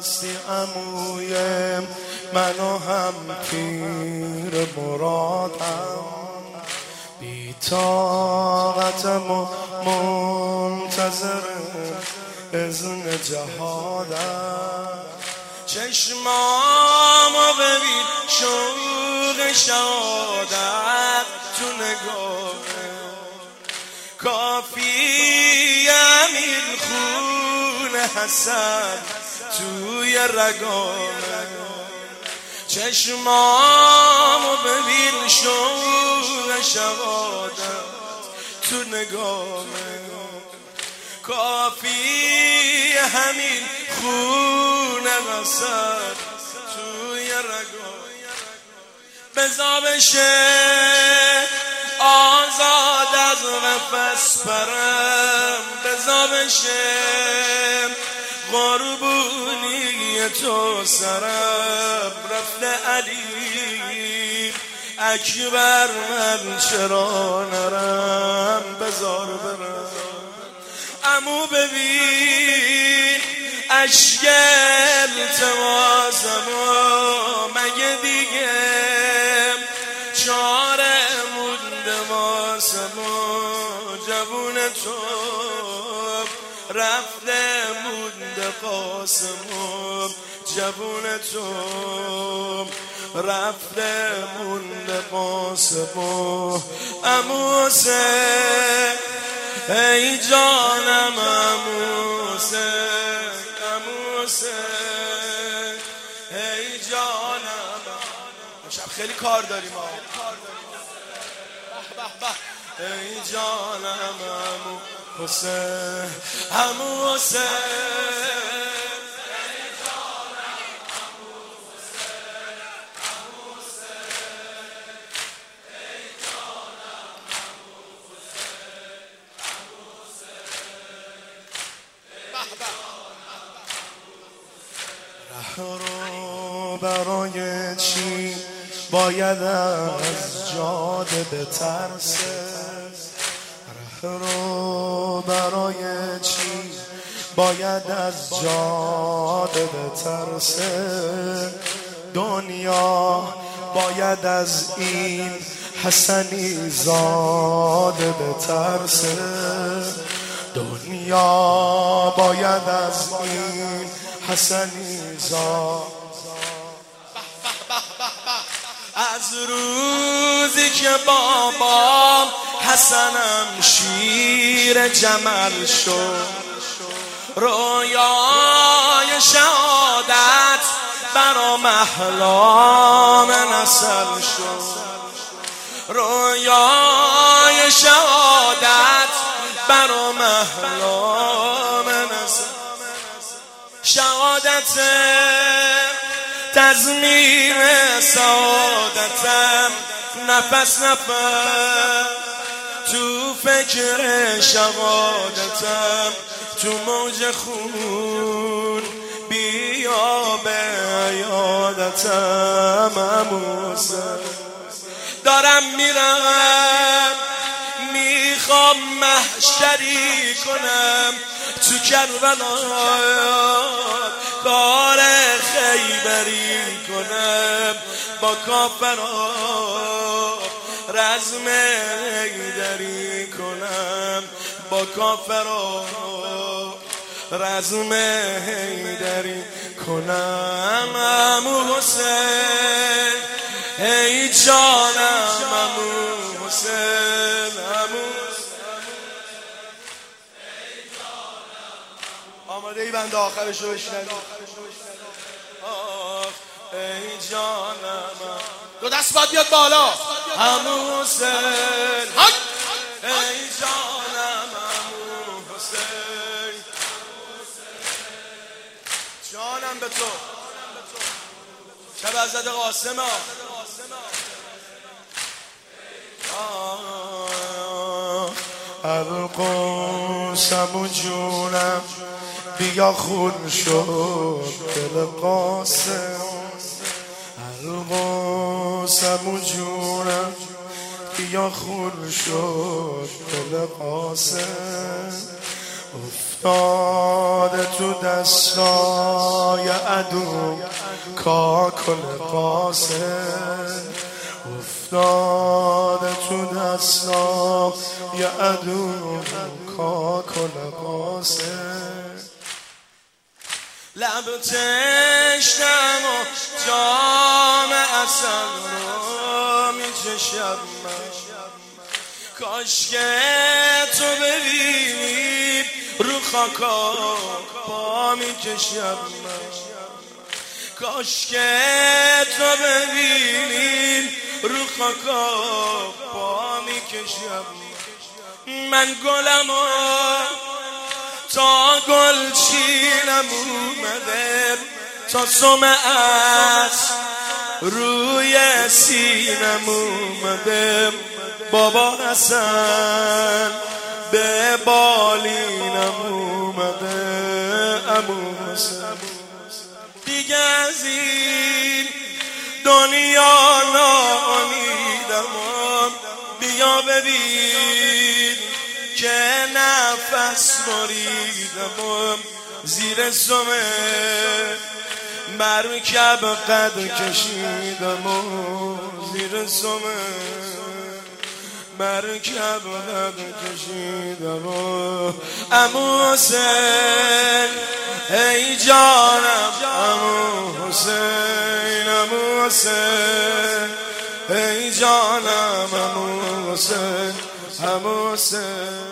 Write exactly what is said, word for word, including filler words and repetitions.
هستی عموی منو هم پیر مرادم، بی طاقتم و منتظر اذن جهادم. چشمامو ببین شوق شهادت تو نگاهه، کافی امیر خون حسن توی رگامه. چشمامو ببین شوق شهادت تو نگاهه، کافی همین خون حسن توی رگامه. بزا بشه آزاد از نفس پرم، بزا بشه قربونی تو سرم. رفته علی اکبر من چرا نرم، بزار برم. عمو ببین اشک التماسمو، مگه دیگه چاره مونده واسمو. جوون تو رفته مونده قاسمو، جوون تو رفته مونده قاسمو. عمو حسین ای جانم عمو حسین، عمو حسین ای جانم. شب خیلی کار داریم ها. ای جانم عمو حسین، عمو حسین رو برای چی باید از جاده بترسه؟ ره رو برای چی باید از جاده بترسه؟ دنیا باید از این حسنی زاده بترسه. دنیا باید از این حسنی زاده. از روزی که بابام حسنم شیر جمل شد، رویای شهادت برام احلام نسل شد. رویای شهادت برام احلام نسل. شهادت تضمین سعادتم، نفس نفس تو فکر شهادتم. تو موج خون بیا به عیادتم. عمو حسین دارم میرم، میخوام محشری کنم تو کربلا، کار خیبری کنم با کافرها، رزم حیدری کنم با کافرها، رزم حیدری کنم. عمو حسین ای جانم عمو حسین، عمو آماده ای بنده آخرش رو بشنوید؟ ای جانم دو دست باید بیاد بالا. عمو حسین ای جانم عمو حسین، جانم به تو. شب حضرت قاسم ها. القاسم و جونم بیا خون شد دل قاسم. القاسم و جونم بیا خون شد دل قاسم. افتاده تو دستای عدو کاکل قاسم، افتاده تو دستای عدو کاکل قاسم. لب تشنم و جام عسل رو میچشم من، کاش که تو ببینی رو خاکا پا میکشم من، کاش که تو ببینی رو خاکا پا میکشم من. گلم و تا گلچینم اومده، تا سمعت روی سینم اومده، بابا حسن به بالینم اومده، عمو حسن دیگه از این دنیا ناامیدم، بیا ببین که نفس بریدم، زیر سمه مرکب قد کشیدم، زیر سمه مرکب قد کشیدم. عمو حسین ای جانم، عمو حسین، عمو حسین ای جانم، عمو حسین، عمو حسین.